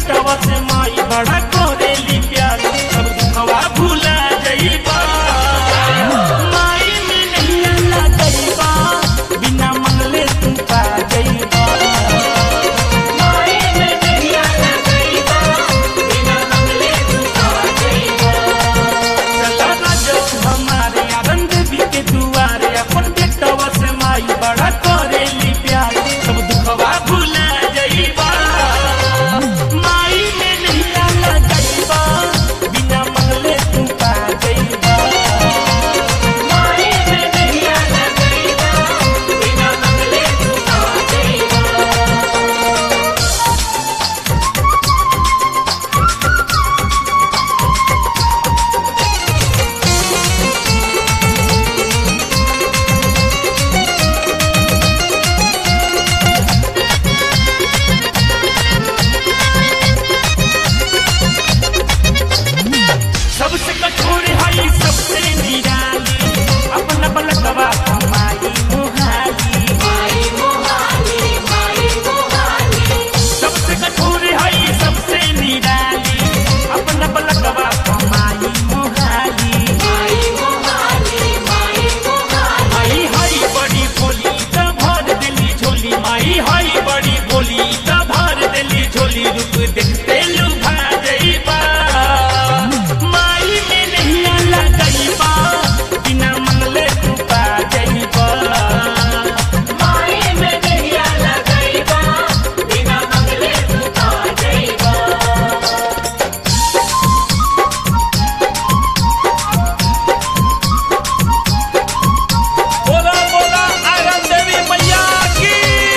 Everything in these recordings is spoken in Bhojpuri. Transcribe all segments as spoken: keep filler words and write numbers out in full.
बेटवा से माई बड़ा करेली प्यार सब दुखवा भूला जइबा माई में नहीं अल्लाह जइबा बिना मंगले तू पा जइबा माई में नहीं अल्लाह जइबा बिना मंगले तू पा जइबा चला राजो हमारे आनंद भी के दुआरे अपन बेटवा से माई बड़ा करेली प्यार सब दुखवा भूला जइबा माई में नहीं अल्लाह जइबा बिना मंगले तू पा जइबा माई में नहीं अल्लाह जइबा बिना मंगले तू पा जइबा सबसे कठोर है सबसे निराली अपना बलकवा माई मोहाली माई मोहाली माई मोहाली सबसे कठोर है सबसे निराली अपना बलकवा माई मोहाली माई मोहाली माई मोहाली माई हई बड़ी भोली त भर देली झोली माई हई बड़ी भोली त भर देली झोली रूप देखते लुभा जइबा बिना मंगले तू पा जइबा माई में नहीं अल्लाह जइबा बिना मंगले तू पा जइबा बोला बोला आयरन देवी मैया की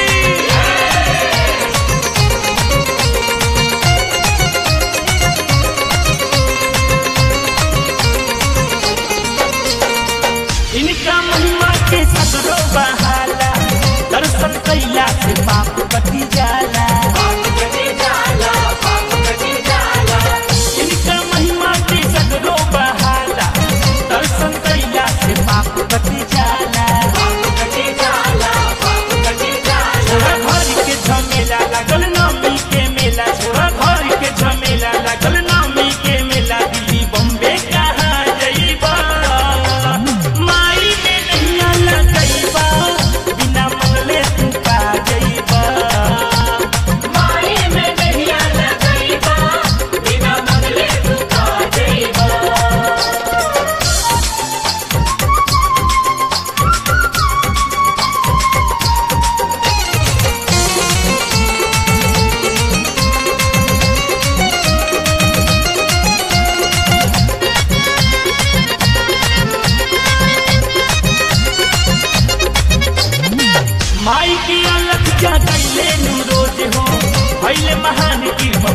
इनका महिमा के सगरो बहाला दर्शन कैला से पाप कटी जाला पाप कटी जाला पाप कटी जाला इनका महिमा के सगरो बहाला दर्शन कैला से पाप कटी जाला पाप कटी जाला पाप कटी जाला घर के झमेला लागल नामी के मेला छोरा घर के झमेला लागल नामी के मेला दिल्ली बॉम्बे कहाँ जइबा माई में नहीं अल्लाह जइबा बिना मंगले तू पा जइबा माई में नहीं अल्लाह जइबा बिना मंगले तू पा जइबा माई की अलग क्या कैले नु रोज हो पहले महान की